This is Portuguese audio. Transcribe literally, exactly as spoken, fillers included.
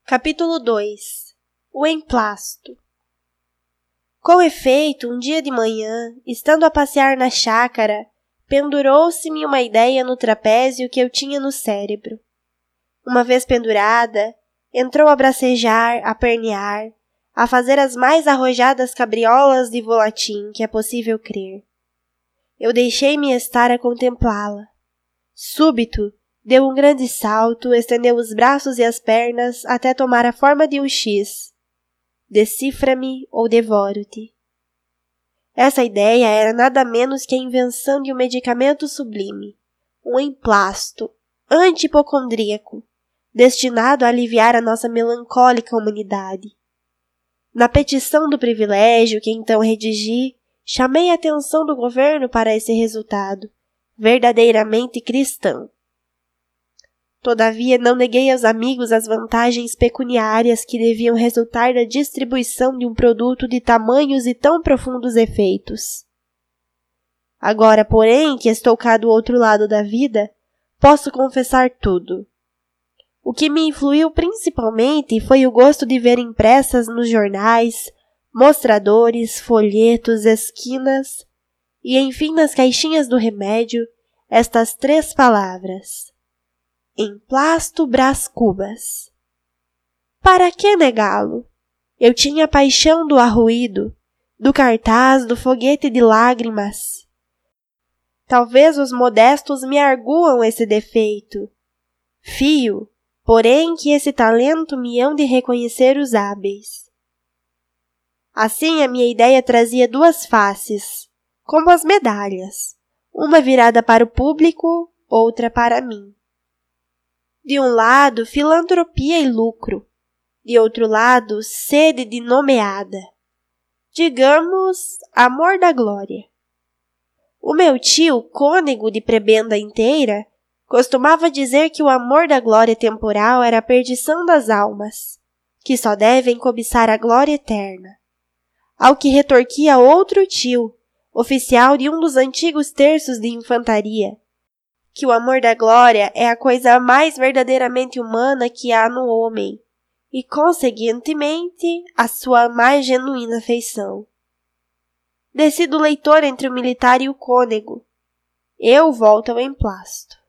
Capítulo dois. O emplasto. Com efeito, um dia de manhã, estando a passear na chácara, pendurou-se-me uma ideia no trapézio que eu tinha no cérebro. Uma vez pendurada, entrou a bracejar, a pernear, a fazer as mais arrojadas cabriolas de volatim que é possível crer. Eu deixei-me estar a contemplá-la. Súbito, deu um grande salto, estendeu os braços e as pernas até tomar a forma de um X. Decifra-me ou devoro-te. Essa ideia era nada menos que a invenção de um medicamento sublime, um emplasto antipocondríaco, destinado a aliviar a nossa melancólica humanidade. Na petição do privilégio que então redigi, chamei a atenção do governo para esse resultado, verdadeiramente cristão. Todavia, não neguei aos amigos as vantagens pecuniárias que deviam resultar da distribuição de um produto de tamanhos e tão profundos efeitos. Agora, porém, que estou cá do outro lado da vida, posso confessar tudo. O que me influiu principalmente foi o gosto de ver impressas nos jornais, mostradores, folhetos, esquinas e, enfim, nas caixinhas do remédio, estas três palavras: Emplasto Brás Cubas. Para que negá-lo? Eu tinha paixão do arruído, do cartaz, do foguete de lágrimas. Talvez os modestos me arguam esse defeito. Fio, porém, que esse talento me hão de reconhecer os hábeis. Assim, a minha ideia trazia duas faces, como as medalhas, uma virada para o público, outra para mim. De um lado, filantropia e lucro. De outro lado, sede de nomeada. Digamos, amor da glória. O meu tio, cônego de prebenda inteira, costumava dizer que o amor da glória temporal era a perdição das almas, que só devem cobiçar a glória eterna. Ao que retorquia outro tio, oficial de um dos antigos terços de infantaria, que o amor da glória é a coisa mais verdadeiramente humana que há no homem, e, conseguintemente, a sua mais genuína feição. Decido o leitor entre o militar e o cônego. Eu volto ao emplasto.